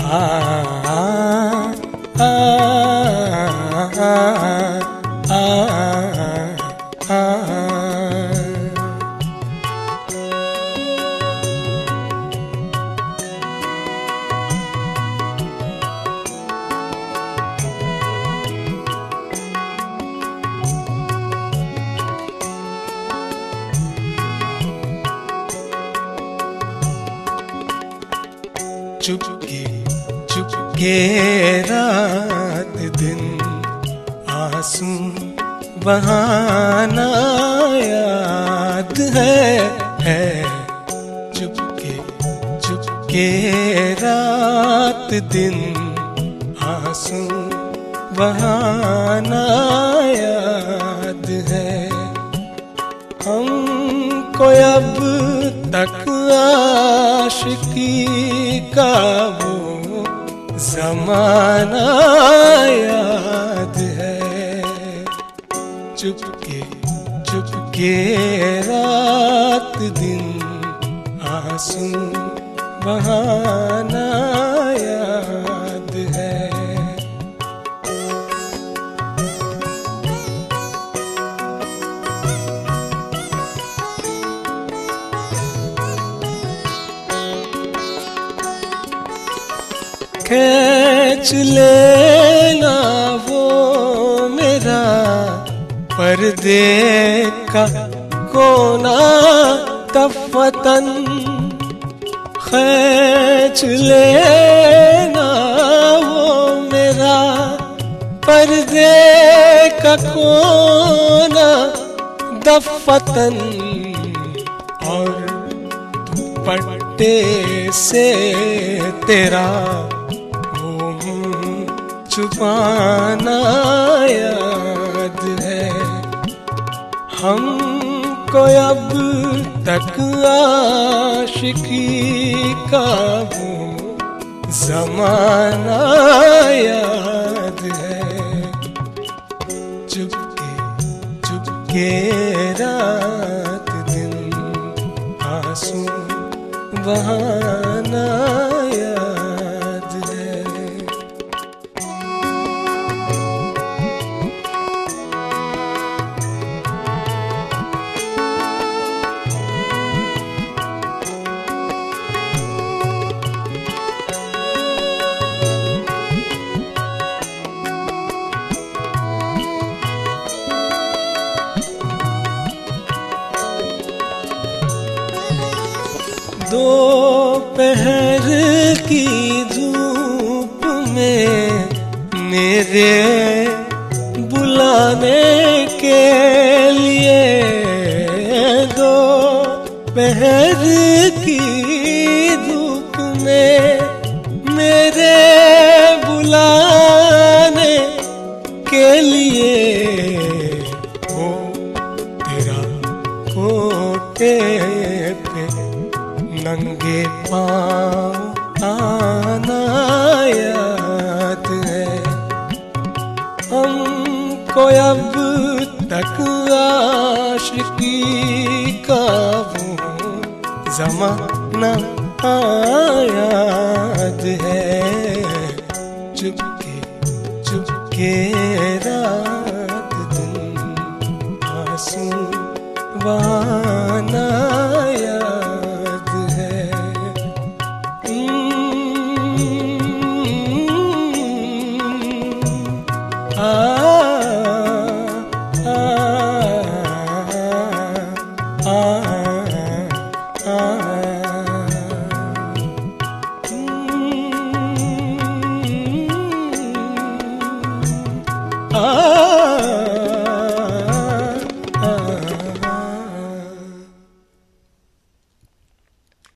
आ आ आ आ आ चुपके चुपके रात दिन आंसू बहाना याद है चुपके चुपके रात दिन आंसू बहाना याद है। हमको अब तक आशिकी का वो ज़माना याद है। चुपके चुपके रात दिन आंसू बहाना याद है। खींच लेना वो मेरा पर्दे का कोना तफ़तन, खींच लेना वो मेरा पर्दे का कोना दफ़तन, और दुपट्टे से तेरा छुपाना याद है। हमको अब तक आशिकी का वो ज़माना याद है। चुपके चुपके रात दिन आंसू बहाना याद है। दोपहर की धूप में मेरे बुलाने के लिए, दोपहर की धूप में मेरे बुलाने के लिए, वो तेरा कोटे पे नंगे पाँव आना याद है। हमको अब तक आशिकी का वो ज़माना याद है। चुपके चुपके रात दिन आंसू